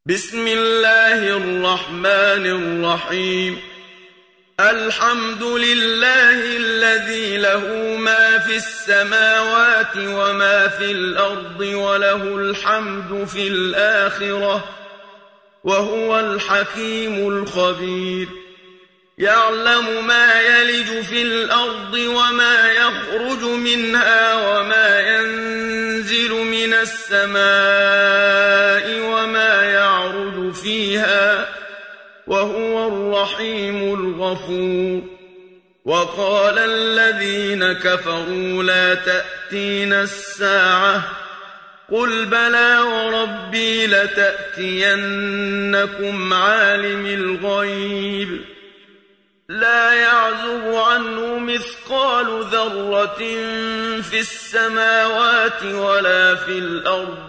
بسم الله الرحمن الرحيم. الحمد لله الذي له ما في السماوات وما في الأرض وله الحمد في الآخرة وهو الحكيم الخبير. يعلم ما يلج في الأرض وما يخرج منها وما ينزل من السماء وما يعرج فيها وهو الرحيم الغفور. وقال الذين كفروا لا تأتينا الساعة قل بلى وربي لتأتينكم عالم الغيب لا يعزب عنه مثقال ذرة في السماوات ولا في الأرض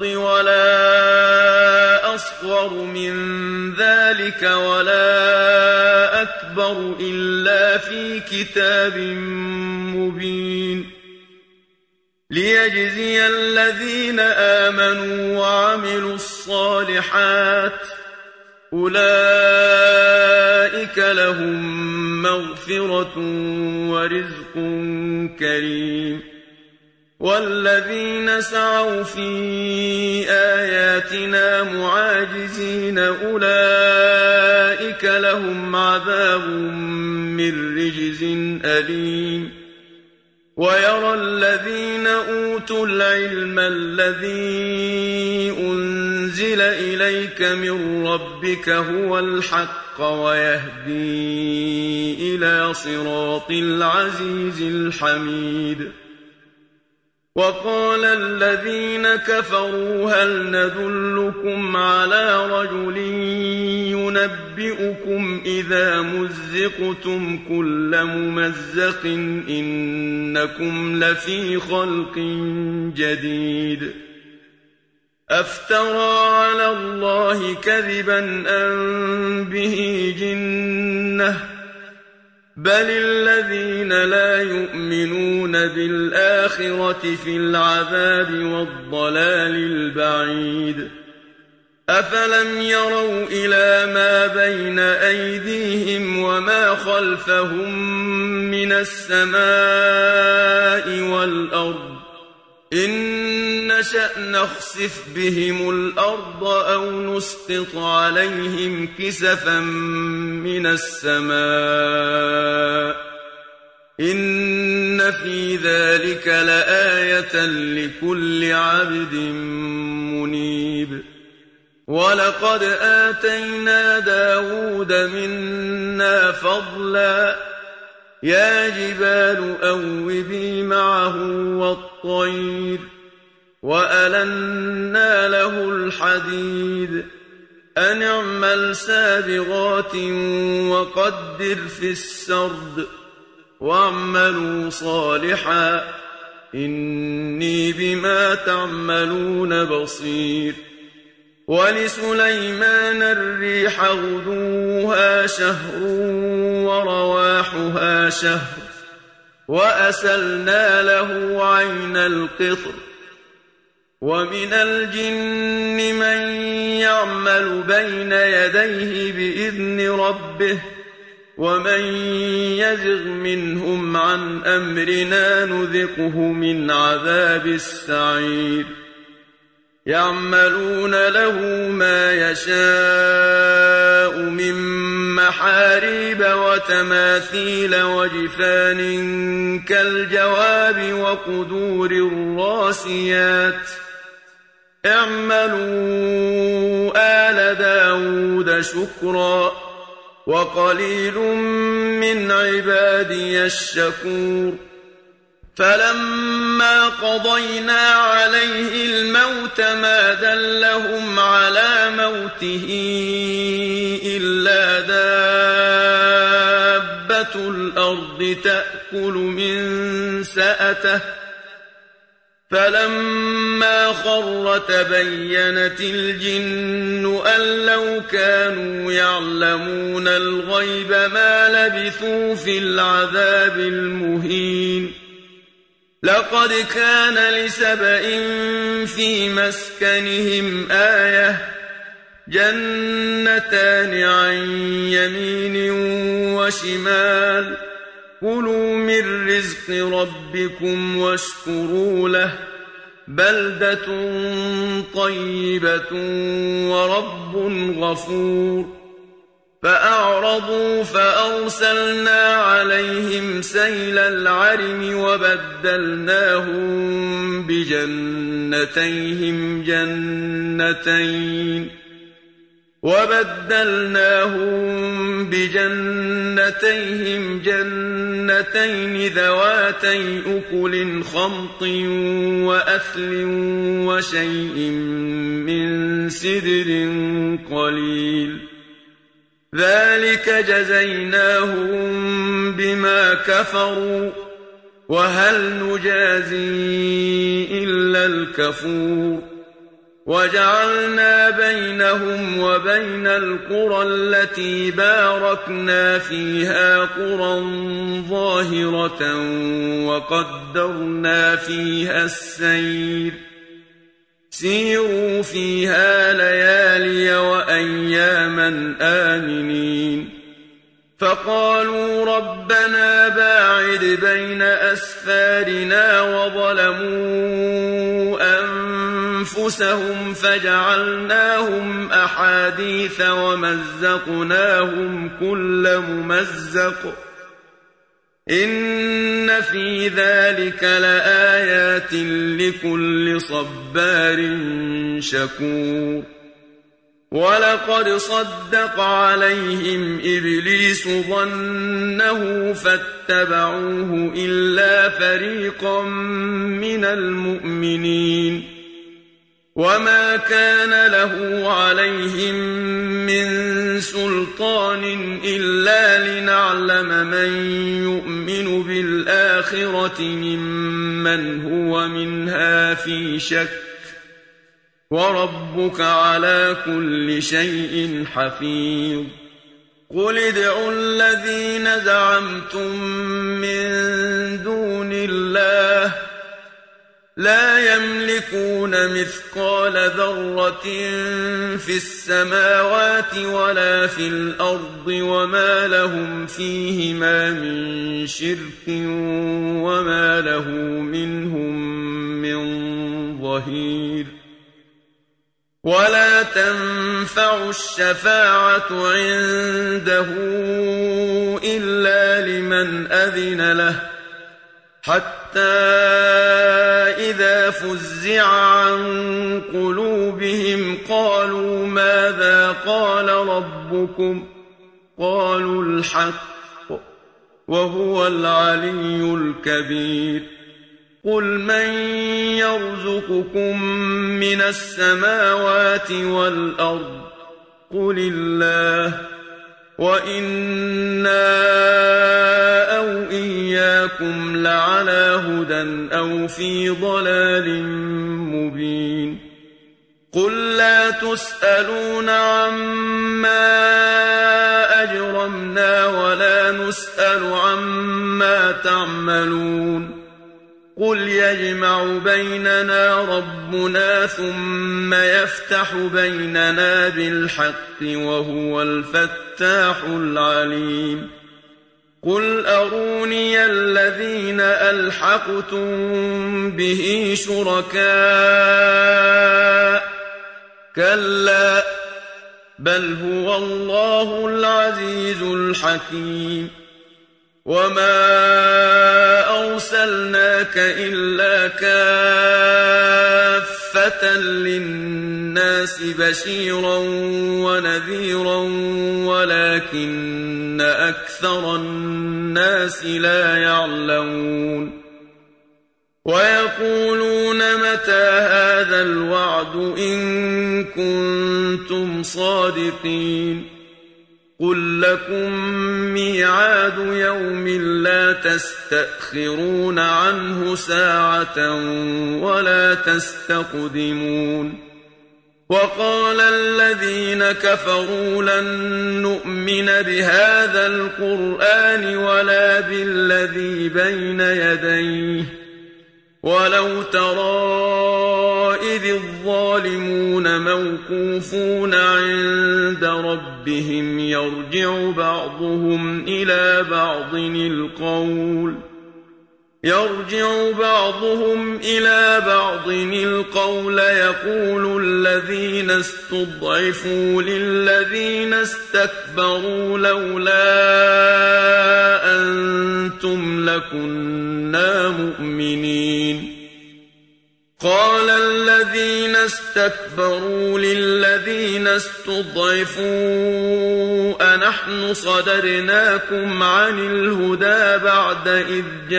ولا أصغر من ذلك ولا أكبر إلا في كتاب مبين. ليجزي الذين آمنوا وعملوا الصالحات أولئك لهم مغفرة ورزق كريم. والذين سعوا في آياتنا معاجزين أولئك لهم عذاب من رجز أليم. ويرى الذين أوتوا العلم الذي أنزل إليك من ربك هو الحق ويهدي إلى صراط العزيز الحميد. وقال الذين كفروا هل ندلكم على رجل ينبئكم إذا مزقتم كل ممزق إنكم لفي خلق جديد. أفترى على الله كذبا أم به جنة بل الذين لا يؤمنون بالآخرة في العذاب والضلال البعيد. أفلم يروا إلى ما بين أيديهم وما خلفهم من السماء والأرض إن نشأ نخسف بهم الأرض أو نسقط عليهم كسفا من السماء إن في ذلك لآية لكل عبد منيب. ولقد آتينا داود منا فضلا يا جبال أوبي معه والطير وألنا له الحديد أن اعمل سابغات وقدر في السرد واعملوا صالحا إني بما تعملون بصير. ولسليمان الريح غدوها شهر ورواحها شهر وأسلنا له عين القطر. ومن الجن من يعمل بين يديه بإذن ربه ومن يزغ منهم عن أمرنا نذقه من عذاب السعير. يعملون له ما يشاء من محاريب وتماثيل وجفان كالجواب وقدور الراسيات اعملوا آل داود شكرا وقليل من عبادي الشكور. فلما قضينا عليه الموت ما دلهم على موته إلا دابة الأرض تأكل من سأته فلما خر تبينت الجن أن لو كانوا يعلمون الغيب ما لبثوا في العذاب المهين. لقد كان لسبإ في مسكنهم آية جنتان عن يمين وشمال كلوا من رزق ربكم واشكروا له بلدة طيبة ورب غفور فأعرضوا فأرسلنا عليهم سيل العرم وبدلناهم بجنتيهم جنتين ذواتي أكل خمط وأثل وشيء من سدر قليل ذلك جزيناهم بما كفروا وهل نجازي إلا الكفور وجعلنا بينهم وبين القرى التي باركنا فيها قرى ظاهرة وقدرنا فيها السير سيروا فيها ليالي وأياما آمنين فقالوا ربنا باعد بين أسفارنا وظلموا أنفسهم فجعلناهم أحاديث ومزقناهم كل ممزق إن في ذلك لآيات لكل صبار شكور ولقد صدق عليهم إبليس ظنه فاتبعوه إلا فريقا من المؤمنين وما كان له عليهم من سلطان إلا لنعلم من يؤمن بالآخرة ممن هو منها في شك وربك على كل شيء حفيظ قل ادعوا الذين زعمتم من دون الله لا يملكون مثقال ذرة في السماوات ولا في الأرض وما لهم فيهما من شرك وما له منهم من ظهير ولا تنفع الشفاعة عنده إلا لمن أذن له حتى إذا فزع عن قلوبهم قالوا ماذا قال ربكم قالوا الحق وهو العلي الكبير قل من يرزقكم من السماوات والأرض قل الله وإنا أو إياكم لعلى هدى أو في ضلال مبين قل لا تسألون عما أجرمنا ولا نسأل عما تعملون قل يجمع بيننا ربنا ثم يفتح بيننا بالحق وهو الفتاح العليم قل أروني الذين ألحقتم به شركاء كلا بل هو الله العزيز الحكيم وما أرسلناك إلا كافة للناس بشيرا ونذيرا ولكن أكثر الناس لا يعلمون ويقولون متى هذا الوعد إن كنتم صادقين قل لكم ميعاد يوم لا تستأخرون عنه ساعة ولا تستقدمون وقال الذين كفروا لن نؤمن بهذا القرآن ولا بالذي بين يديه ولو ترى إذ الظالمون موقوفون عند ربهم يرجع بعضهم إلى بعض القول يقول الذين استضعفوا للذين استكبروا لولا أنتم لكنا مؤمنين قال الذين استكبروا للذين استضعفوا أنحن صدرناكم عن الهدى بعد إذ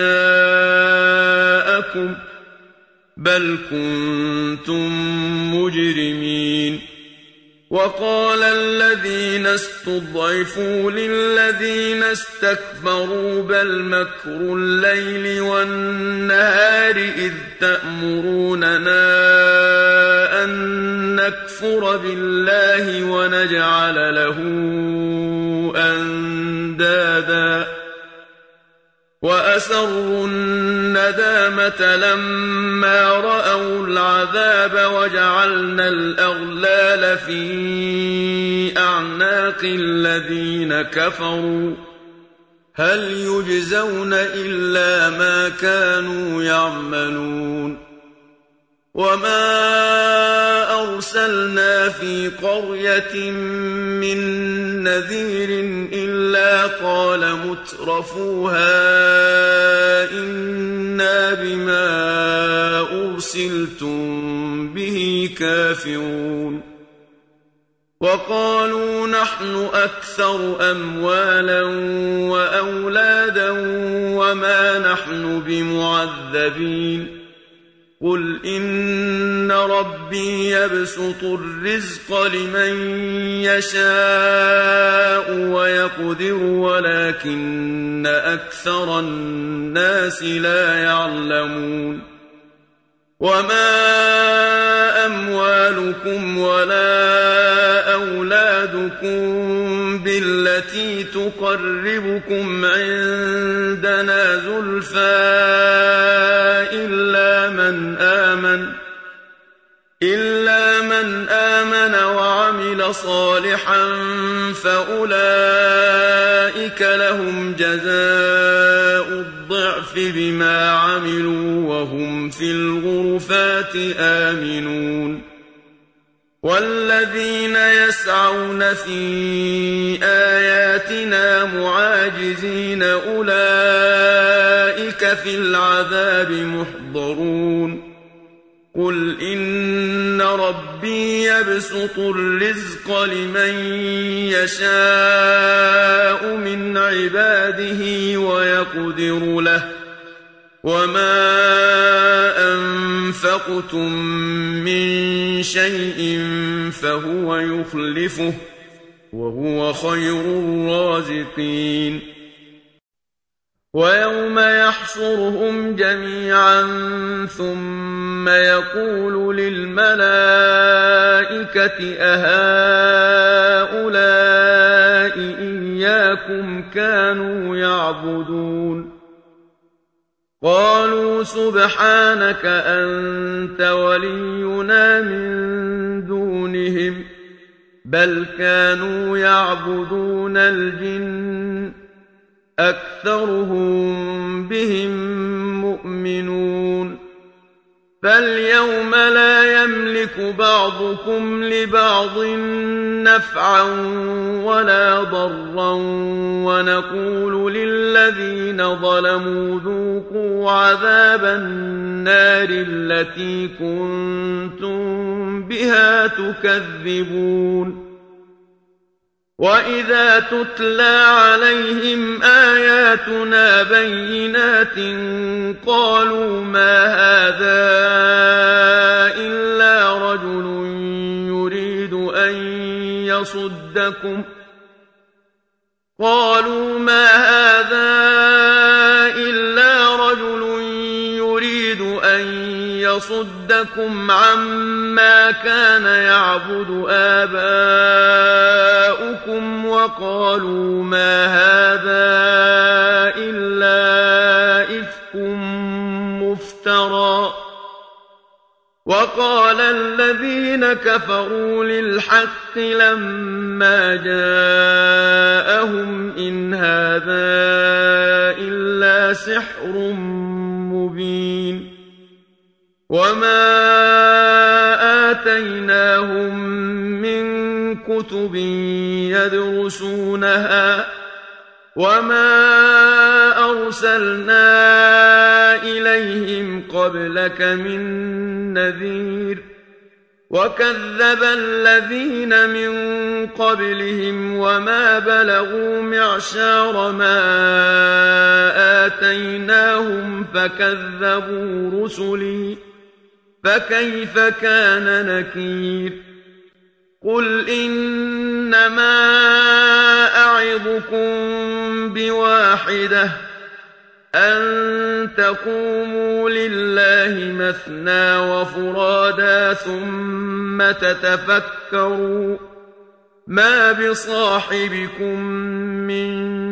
جاءكم بل كنتم مجرمين وقال الذين استضعفوا للذين استكبروا بل مكر الليل والنهار إذ تأمروننا أن نكفر بالله ونجعل له أندادا وأسروا الندامة لما رأوا العذاب وجعلنا الأغلال في أعناق الذين كفروا هل يجزون إلا ما كانوا يعملون وما أرسلنا في قرية من نذير إلا قال مترفوها إنا بما أرسلتم به كافرون وقالوا نحن أكثر أموالا وأولادا وما نحن بمعذبين قل إن ربي يبسط الرزق لمن يشاء ويقدر ولكن أكثر الناس لا يعلمون وما أموالكم ولا أولادكم بالتي تقربكم عندنا زلفى إلا من آمن وعمل صالحا فأولئك لهم جزاء الضعف بما عملوا وهم في الغرفات آمنون والذين يسعون في آياتنا معاجزين أولئك في العذاب محضرون قل إن ربي يبسط الرزق لمن يشاء من عباده ويقدر له وما أنفقتم من شيء فهو يخلفه وهو خير الرازقين ويوم يحشرهم جميعا ثم يقول للملائكة أهؤلاء إياكم كانوا يعبدون قالوا سبحانك أنت ولينا من دونهم بل كانوا يعبدون الجن أكثرهم بهم مؤمنون فاليوم لا يملك بعضكم لبعض نفعا ولا ضرا ونقول للذين ظلموا ذوقوا عذاب النار التي كنتم بها تكذبون وإذا تتلى عليهم آياتنا بينات قالوا ما هذا إلا رجل يريد أن يصدكم عما كان يعبد آباؤكم وقالوا ما هذا إلا إفك مفترى وقال الذين كفروا للحق لما جاءهم إن هذا إلا سحر مبين وما آتيناهم من كتب يدرسونها وما أرسلنا إليهم قبلك من نذير وكذب الذين من قبلهم وما بلغوا معشار ما آتيناهم فكذبوا رسلي فكيف كان نكير قل إنما أعظكم بواحدة أن تقوموا لله مثنى وفرادا ثم تتفكروا ما بصاحبكم من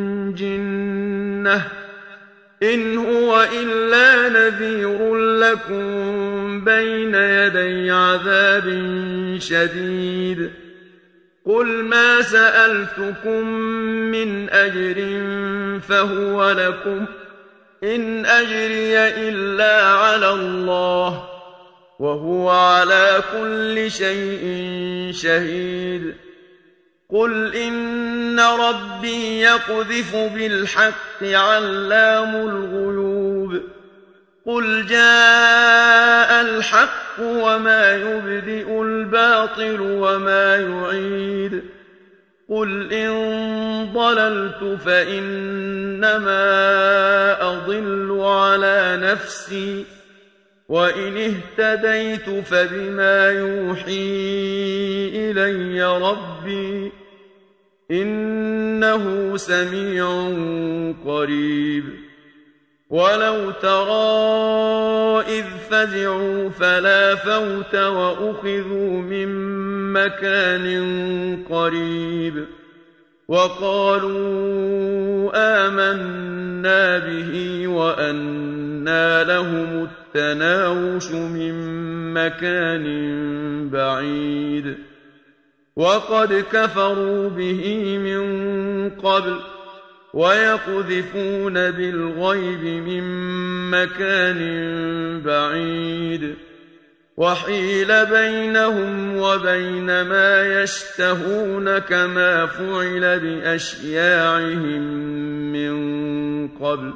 جنة إن هو إلا نذير لكم بين يدي عذاب شديد قل ما سألتكم من أجر فهو لكم إن أجري إلا على الله وهو على كل شيء شهيد قل إن ربي يقذف بالحق علام الغيوب قل جاء الحق وما يبدئ الباطل وما يعيد قل إن ضللت فإنما أضل على نفسي وإن اهتديت فبما يوحي إلي ربي إنه سميع قريب ولو ترى إذ فزعوا فلا فوت وأخذوا من مكان قريب وقالوا آمنا به وأنى لهم التناوش من مكان بعيد وقد كفروا به من قبل ويقذفون بالغيب من مكان بعيد وحيل بينهم وبين ما يشتهون كما فعل بأشياعهم من قبل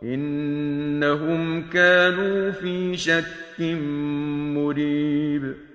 إنهم كانوا في شك مريب